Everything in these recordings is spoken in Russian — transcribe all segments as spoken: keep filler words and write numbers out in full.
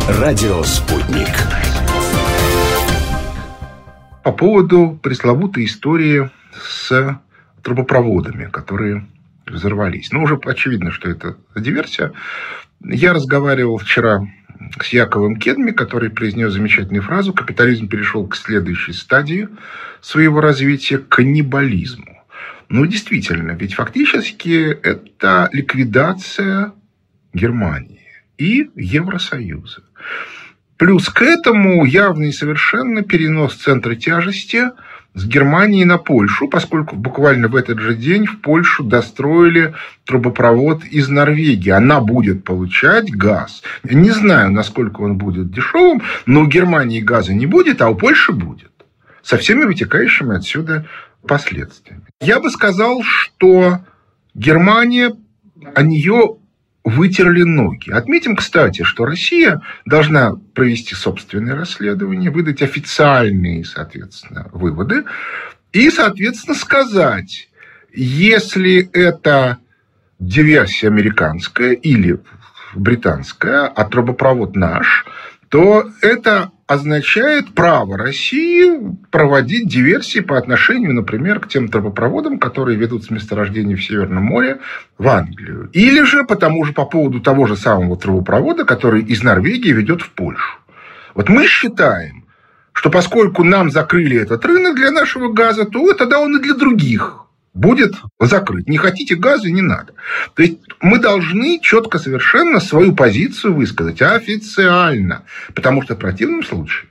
Радио «Спутник». По поводу пресловутой истории с трубопроводами, которые взорвались. Ну, уже очевидно, что это диверсия. Я разговаривал вчера с Яковом Кедми, который произнес замечательную фразу: «Капитализм перешел к следующей стадии своего развития, к каннибализму». Ну, действительно, ведь фактически это ликвидация Германии и Евросоюза. Плюс к этому явный и совершенно перенос центра тяжести с Германии на Польшу, поскольку буквально в этот же день в Польшу достроили трубопровод из Норвегии. Она будет получать газ. Не знаю, насколько он будет дешевым, но у Германии газа не будет, а у Польши будет. Со всеми вытекающими отсюда последствиями. Я бы сказал, что Германия, о нее вытерли ноги. Отметим, кстати, что Россия должна провести собственное расследование, выдать официальные, соответственно, выводы и, соответственно, сказать, если это диверсия американская или британская, а трубопровод наш, то это означает право России проводить диверсии по отношению, например, к тем трубопроводам, которые ведут с месторождений в Северном море в Англию. Или же потому же по поводу того же самого трубопровода, который из Норвегии ведет в Польшу. Вот мы считаем, что поскольку нам закрыли этот рынок для нашего газа, то тогда он и для других будет закрыт. Не хотите газа, не надо. То есть мы должны четко совершенно свою позицию высказать официально, потому что в противном случае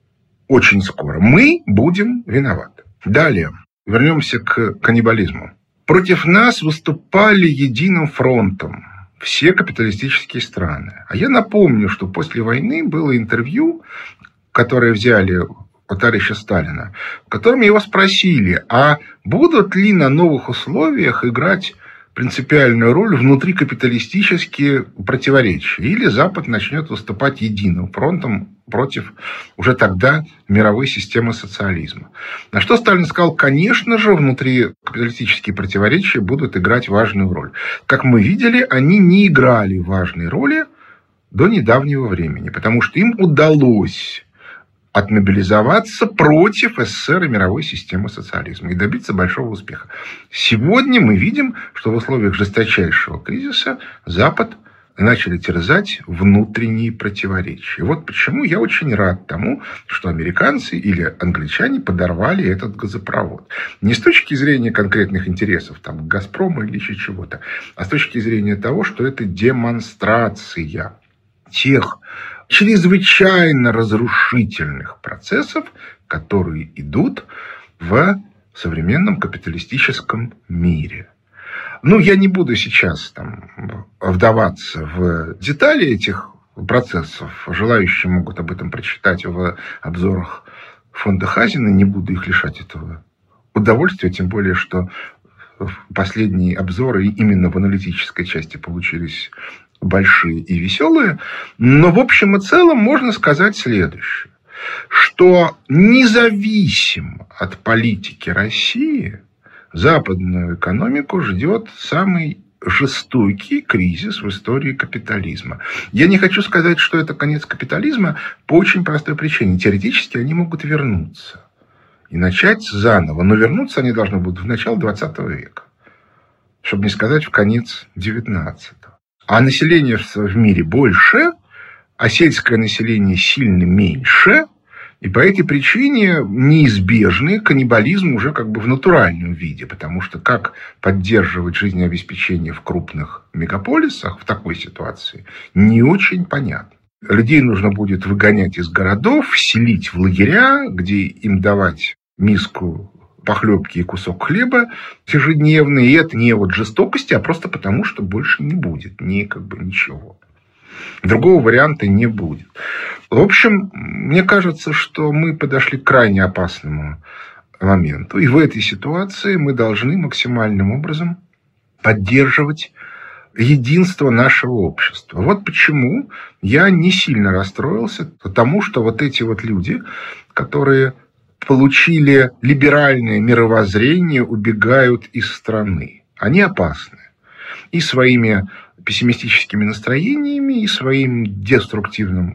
очень скоро мы будем виноваты. Далее вернемся к каннибализму. Против нас выступали единым фронтом все капиталистические страны. А я напомню, что после войны было интервью, которое взяли у товарища Сталина, в котором его спросили, а будут ли на новых условиях играть принципиальную роль внутрикапиталистические противоречия, или Запад начнет выступать единым фронтом против уже тогда мировой системы социализма. На что Сталин сказал, конечно же, внутрикапиталистические противоречия будут играть важную роль. Как мы видели, они не играли важной роли до недавнего времени, потому что им удалось отмобилизоваться против СССР и мировой системы социализма и добиться большого успеха. Сегодня мы видим, что в условиях жесточайшего кризиса Запад начали терзать внутренние противоречия. Вот почему я очень рад тому, что американцы или англичане подорвали этот газопровод. Не с точки зрения конкретных интересов, там, «Газпрома» или еще чего-то, а с точки зрения того, что это демонстрация тех чрезвычайно разрушительных процессов, которые идут в современном капиталистическом мире. Ну, я не буду сейчас там вдаваться в детали этих процессов. Желающие могут об этом прочитать в обзорах фонда Хазина. Не буду их лишать этого удовольствия, тем более, что последние обзоры именно в аналитической части получились большие и веселые, но в общем и целом можно сказать следующее, что независимо от политики России западную экономику ждет самый жестокий кризис в истории капитализма. Я не хочу сказать, что это конец капитализма по очень простой причине. Теоретически они могут вернуться и начать заново, но вернуться они должны будут в начало двадцатого века, чтобы не сказать в конец девятнадцатого. А население в мире больше, а сельское население сильно меньше. И по этой причине неизбежный каннибализм уже как бы в натуральном виде. Потому что как поддерживать жизнеобеспечение в крупных мегаполисах в такой ситуации, не очень понятно. Людей нужно будет выгонять из городов, селить в лагеря, где им давать миску похлебки и кусок хлеба ежедневно. И это не от жестокости, а просто потому, что больше не будет ни как бы ничего. Другого варианта не будет. В общем, мне кажется, что мы подошли к крайне опасному моменту. И в этой ситуации мы должны максимальным образом поддерживать единство нашего общества. Вот почему я не сильно расстроился, потому что вот эти вот люди, которые получили либеральное мировоззрение, убегают из страны. Они опасны. И своими пессимистическими настроениями, и своим деструктивным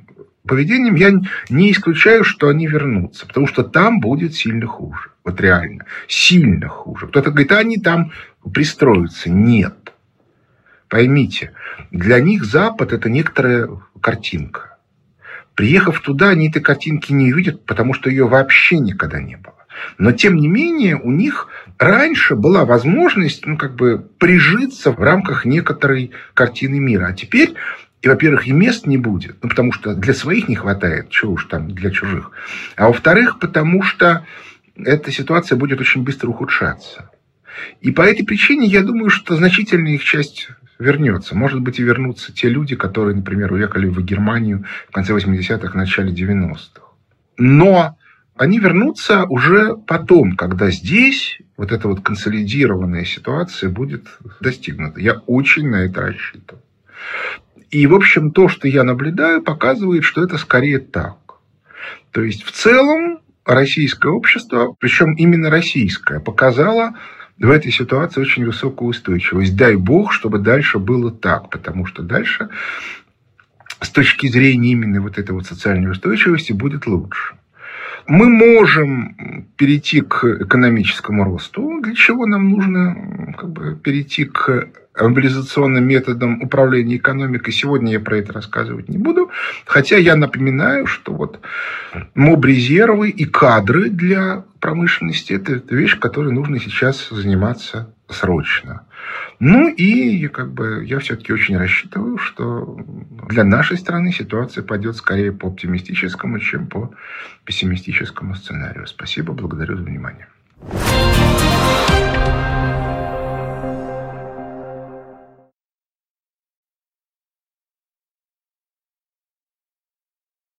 поведением, я не исключаю, что они вернутся, потому что там будет сильно хуже. Вот реально. Сильно хуже. Кто-то говорит, а они там пристроятся. Нет. Поймите, для них Запад – это некоторая картинка. Приехав туда, они этой картинки не увидят, потому что ее вообще никогда не было. Но, тем не менее, у них раньше была возможность, ну, как бы прижиться в рамках некоторой картины мира. А теперь, и, во-первых, и мест не будет, ну, потому что для своих не хватает, чего уж там для чужих. А во-вторых, потому что эта ситуация будет очень быстро ухудшаться. И по этой причине я думаю, что значительная их часть вернется. Может быть, и вернутся те люди, которые, например, уехали в Германию в конце восьмидесятых, начале девяностых. Но они вернутся уже потом, когда здесь вот эта вот консолидированная ситуация будет достигнута. Я очень на это рассчитываю. И, в общем, то, что я наблюдаю, показывает, что это скорее так. То есть, в целом, российское общество, причем именно российское, показало в этой ситуации очень высокую устойчивость. Дай бог, чтобы дальше было так, потому что дальше, с точки зрения именно вот этой вот социальной устойчивости, будет лучше. Мы можем перейти к экономическому росту, для чего нам нужно как бы перейти к мобилизационным методам управления экономикой. Сегодня я про это рассказывать не буду, хотя я напоминаю, что вот мобрезервы и кадры для промышленности – это вещь, которой нужно сейчас заниматься срочно. Ну и как бы я все-таки очень рассчитываю, что для нашей страны ситуация пойдет скорее по оптимистическому, чем по пессимистическому сценарию. Спасибо, благодарю за внимание.